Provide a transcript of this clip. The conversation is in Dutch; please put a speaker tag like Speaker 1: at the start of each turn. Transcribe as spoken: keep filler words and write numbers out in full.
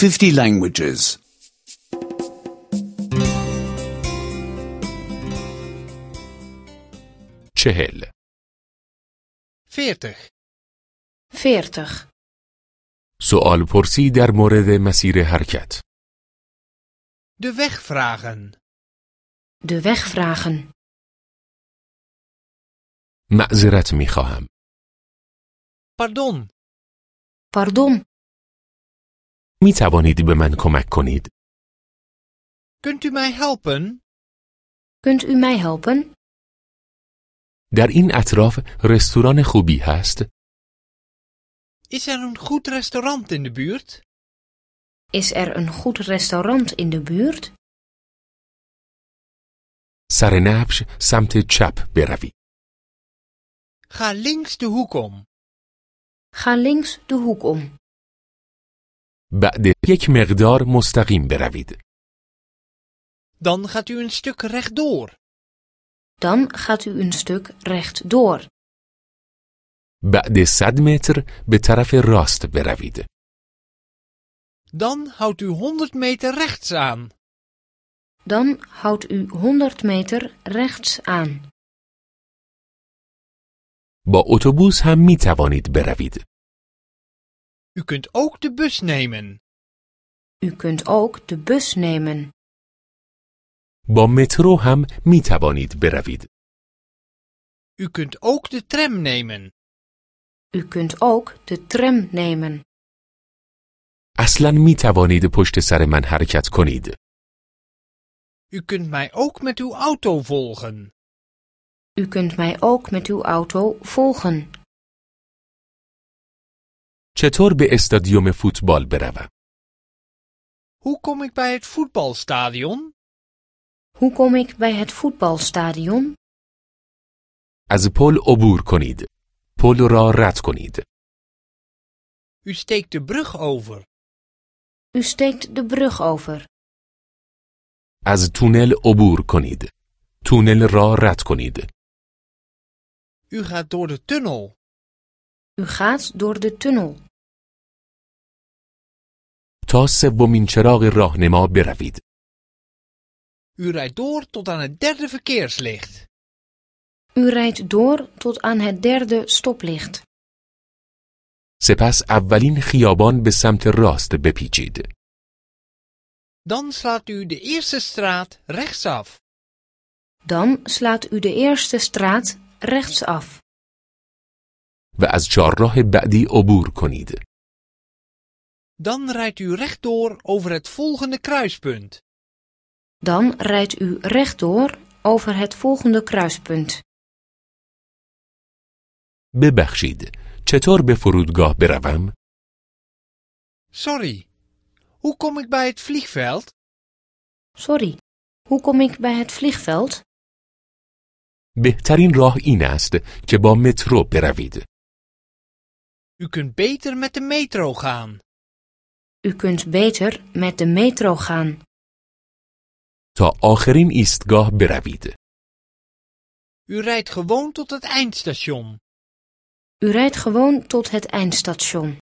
Speaker 1: fifty languages.
Speaker 2: چهل.
Speaker 3: veertig.
Speaker 4: veertig.
Speaker 2: سوال پرسی در مورد مسیر حرکت.
Speaker 3: De weg vragen.
Speaker 4: De weg vragen.
Speaker 2: معذرت می خواهم.
Speaker 3: Pardon.
Speaker 4: Pardon.
Speaker 2: می توانید به من کمک کنید؟
Speaker 3: Kunt u mij helpen?
Speaker 4: Kunt u mij helpen?
Speaker 2: در این اطراف رستوران خوبی هست؟
Speaker 3: Is er een goed restaurant in de buurt?
Speaker 4: Is er een goed restaurant in de buurt?
Speaker 2: سر نبش سمت چپ بروید.
Speaker 3: Ga links de hoek om.
Speaker 4: Ga links de hoek om.
Speaker 2: بعد یک مقدار مستقیم بروید.
Speaker 3: Dan gaat u een stuk rechtdoor.
Speaker 4: Dan gaat u een stuk rechtdoor.
Speaker 2: بعد صد متر به طرف راست بروید.
Speaker 3: Dan houdt u honderd meter rechts aan.
Speaker 4: Dan houdt u honderd meter rechts aan.
Speaker 2: با اتوبوس هم می توانید بروید.
Speaker 3: U kunt ook de bus nemen.
Speaker 4: U kunt ook de bus nemen.
Speaker 2: با مترو هم می توانید بروید.
Speaker 3: U kunt ook de tram nemen.
Speaker 4: U kunt ook de tram nemen.
Speaker 2: اصلاً می توانید پشت سر من حرکت کنید.
Speaker 3: U kunt mij ook met uw auto volgen.
Speaker 4: U kunt mij ook met uw auto volgen.
Speaker 2: چطور به استادیوم فوتبال بروم؟
Speaker 3: Hoe kom ik bij het voetbalstadion?
Speaker 4: Hoe kom ik bij het voetbalstadion?
Speaker 2: از پل عبور کنید. پل را رد کنید.
Speaker 3: U steekt de brug over.
Speaker 4: U steekt de brug over.
Speaker 2: از تونل عبور کنید. تونل را رد کنید.
Speaker 3: U gaat door de tunnel.
Speaker 4: U gaat door de tunnel.
Speaker 2: تا سومین چراغ راهنما بروید.
Speaker 3: U rijdt door tot aan het derde verkeerslicht.
Speaker 4: U rijdt door tot aan het derde stoplicht.
Speaker 2: سپس اولین خیابان به سمت راست بپیچید.
Speaker 3: Dan slaat u de eerste straat rechtsaf.
Speaker 4: Dan slaat u de eerste straat rechtsaf.
Speaker 2: و از چهارراه بعدی عبور کنید.
Speaker 3: Dan rijdt u rechtdoor over het volgende kruispunt.
Speaker 4: Dan rijdt u rechtdoor over het volgende kruispunt.
Speaker 2: ببخشید. چطور به فرودگاه بروم؟
Speaker 3: Sorry, hoe kom ik bij het vliegveld?
Speaker 4: Sorry, hoe kom ik bij het vliegveld?
Speaker 2: بهترین راه این است که با مترو بروید.
Speaker 3: U kunt beter met de metro gaan.
Speaker 4: U kunt beter met de metro gaan.
Speaker 2: تا آخرین ایستگاه بروید.
Speaker 3: U rijdt gewoon tot het eindstation.
Speaker 4: U rijdt gewoon tot het eindstation.